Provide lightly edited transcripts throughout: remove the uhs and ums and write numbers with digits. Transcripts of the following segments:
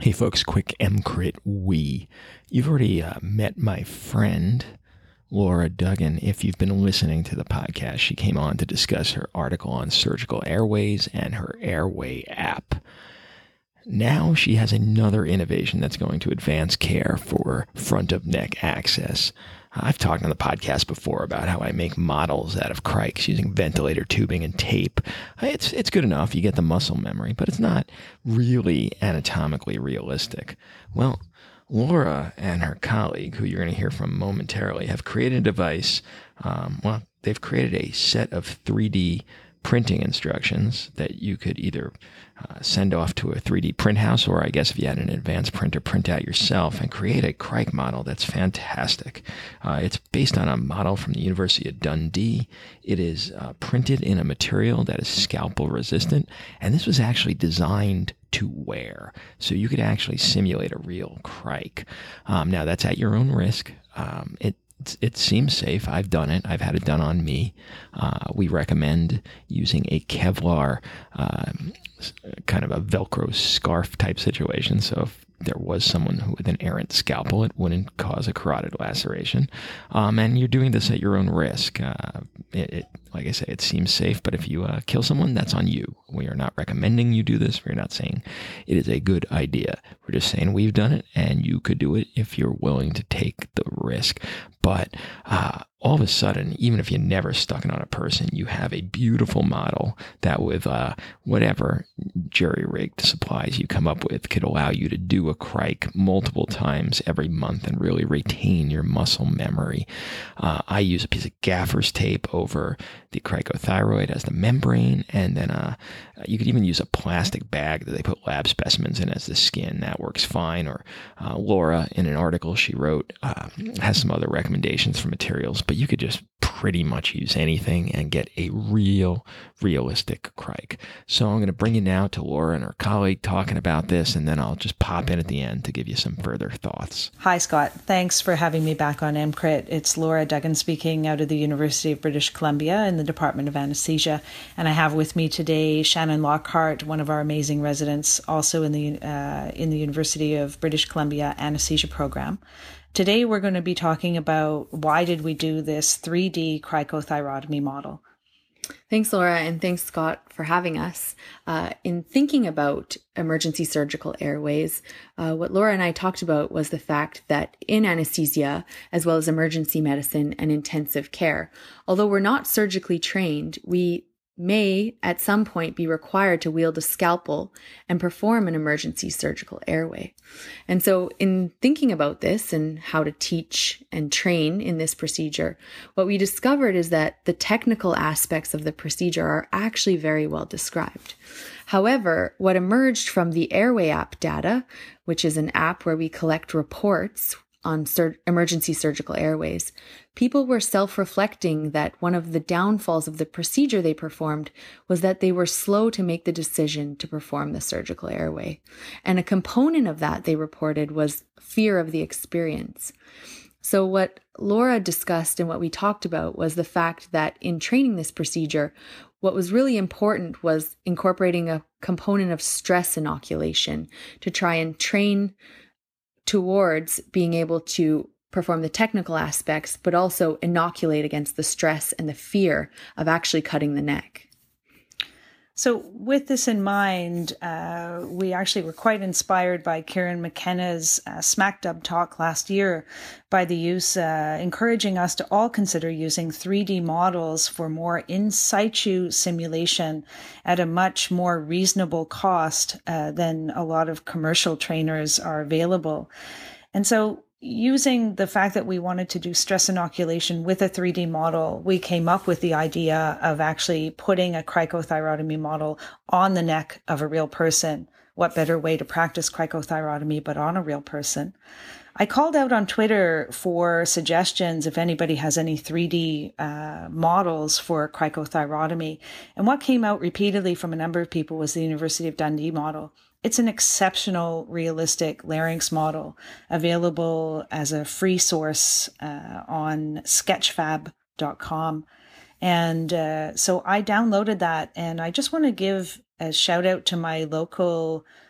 Hey folks, quick MCRIT You've already met my friend, Laura Duggan. If you've been listening to the podcast, she came on to discuss her article on surgical airways and her Airway app. Now she has another innovation that's going to advance care for front of neck access. I've talked on the podcast before about how I make models out of crikes using ventilator tubing and tape. It's good enough. You get the muscle memory, but it's not really anatomically realistic. Well, Laura and her colleague, who you're going to hear from momentarily, have created a device. They've created a set of 3D printing instructions that you could either send off to a 3D print house, or I guess if you had an advanced printer, print out yourself and create a crike model that's fantastic. It's based on a model from the University of Dundee. It is printed in a material that is scalpel resistant, and this was actually designed to wear, so you could actually simulate a real crike. Now, that's at your own risk. It seems safe. I've done it. I've had it done on me. We recommend using a Kevlar kind of a Velcro scarf type situation. So if there was someone with an errant scalpel, it wouldn't cause a carotid laceration. And you're doing this at your own risk. Like I say, it seems safe, but if you kill someone, that's on you. We are not recommending you do this. We're not saying it is a good idea. We're just saying we've done it, and you could do it if you're willing to take the risk. But all of a sudden, even if you never stuck it on a person, you have a beautiful model that with whatever jury-rigged supplies you come up with could allow you to do a crike multiple times every month and really retain your muscle memory. I use a piece of gaffer's tape over the cricothyroid as the membrane, and then you could even use a plastic bag that they put lab specimens in as the skin. That works fine. Or Laura, in an article she wrote, has some other recommendations for materials, but you could just pretty much use anything and get a realistic crike. So I'm going to bring you now to Laura and her colleague talking about this, and then I'll just pop in at the end to give you some further thoughts. Hi, Scott. Thanks for having me back on MCRIT. It's Laura Duggan speaking out of the University of British Columbia in the Department of Anesthesia. And I have with me today Shannon Lockhart, one of our amazing residents, also in the University of British Columbia Anesthesia Program. Today, we're going to be talking about why did we do this 3D cricothyrotomy model. Thanks, Laura, and thanks, Scott, for having us. In thinking about emergency surgical airways, what Laura and I talked about was the fact that in anesthesia, as well as emergency medicine and intensive care, although we're not surgically trained, we may at some point be required to wield a scalpel and perform an emergency surgical airway. And so in thinking about this and how to teach and train in this procedure, what we discovered is that the technical aspects of the procedure are actually very well described. However, what emerged from the Airway app data, which is an app where we collect reports on emergency surgical airways, people were self-reflecting that one of the downfalls of the procedure they performed was that they were slow to make the decision to perform the surgical airway. And a component of that, they reported, was fear of the experience. So what Laura discussed and what we talked about was the fact that in training this procedure, what was really important was incorporating a component of stress inoculation to try and train towards being able to perform the technical aspects, but also inoculate against the stress and the fear of actually cutting the neck. So with this in mind, we actually were quite inspired by Kieran McKenna's SmackDub talk last year by the use, encouraging us to all consider using 3D models for more in situ simulation at a much more reasonable cost than a lot of commercial trainers are available. And so using the fact that we wanted to do stress inoculation with a 3D model, we came up with the idea of actually putting a cricothyrotomy model on the neck of a real person. What better way to practice cricothyrotomy but on a real person? I called out on Twitter for suggestions if anybody has any 3D models for cricothyrotomy. And what came out repeatedly from a number of people was the University of Dundee model. It's an exceptional, realistic larynx model available as a free source on sketchfab.com. And so I downloaded that, and I just want to give a shout out to my local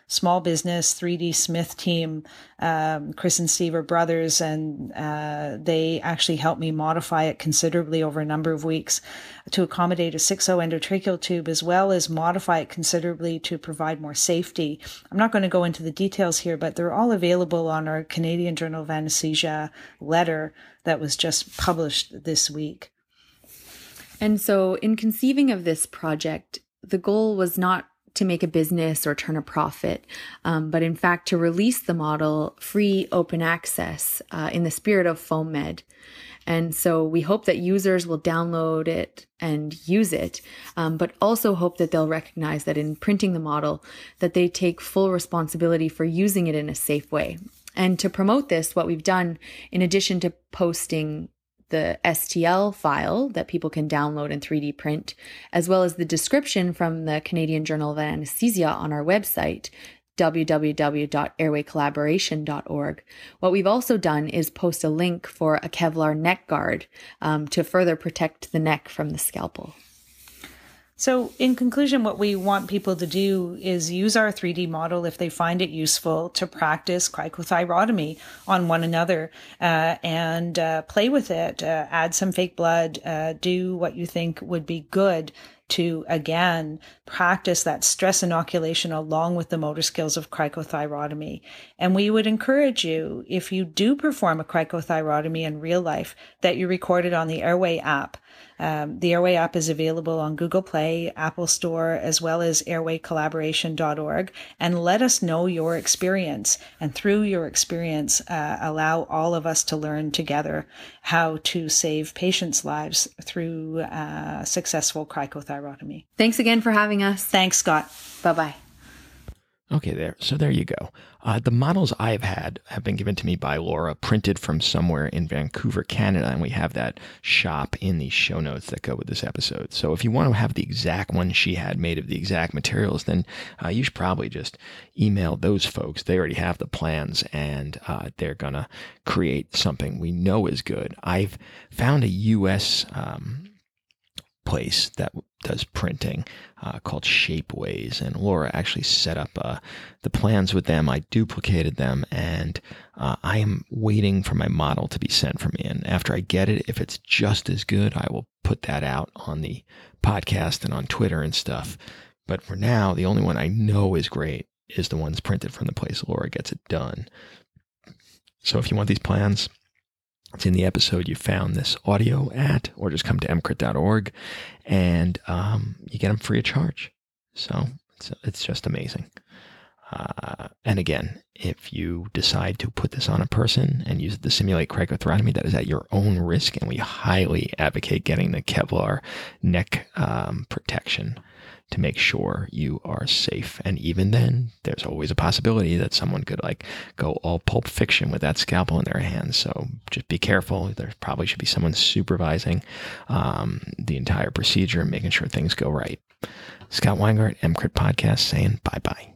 small business 3D Smith team. Chris and Steve are brothers, and they actually helped me modify it considerably over a number of weeks to accommodate a 6.0 endotracheal tube, as well as modify it considerably to provide more safety. I'm not going to go into the details here, but they're all available on our Canadian Journal of Anesthesia letter that was just published this week. And so in conceiving of this project, the goal was not to make a business or turn a profit, but in fact to release the model free open access in the spirit of FOAMed. And so we hope that users will download it and use it, but also hope that they'll recognize that in printing the model, that they take full responsibility for using it in a safe way. And to promote this, what we've done, in addition to posting the STL file that people can download and 3D print, as well as the description from the Canadian Journal of Anesthesia on our website, www.airwaycollaboration.org. What we've also done is post a link for a Kevlar neck guard to further protect the neck from the scalpel. So in conclusion, what we want people to do is use our 3D model if they find it useful to practice cricothyrotomy on one another and play with it, add some fake blood, do what you think would be good to, again, practice that stress inoculation along with the motor skills of cricothyrotomy. And we would encourage you, if you do perform a cricothyrotomy in real life, that you record it on the Airway app. The Airway app is available on Google Play, Apple Store, as well as airwaycollaboration.org. And let us know your experience. And through your experience, allow all of us to learn together how to save patients' lives through successful cricothyrotomy. Thanks again for having us. Thanks, Scott. Bye-bye. Okay, so there you go. The models I've had have been given to me by Laura, printed from somewhere in Vancouver, Canada, and we have that shop in the show notes that go with this episode. So if you want to have the exact one she had made of the exact materials, then you should probably just email those folks. They already have the plans, and they're going to create something we know is good. I've found a U.S. place that does printing called Shapeways, and Laura actually set up the plans with them. I duplicated them, and I am waiting for my model to be sent for me. And after I get it, if it's just as good, I will put that out on the podcast and on Twitter and stuff. But for now, the only one I know is great is the ones printed from the place Laura gets it done. So if you want these plans, it's in the episode you found this audio at, or just come to mcrit.org and you get them free of charge. So it's just amazing. And again, if you decide to put this on a person and use it to simulate cricothyrotomy, that is at your own risk, and we highly advocate getting the Kevlar neck protection to make sure you are safe. And even then, there's always a possibility that someone could go all Pulp Fiction with that scalpel in their hands. So just be careful. There probably should be someone supervising the entire procedure and making sure things go right. Scott Weingart, MCRIT Podcast, saying bye-bye.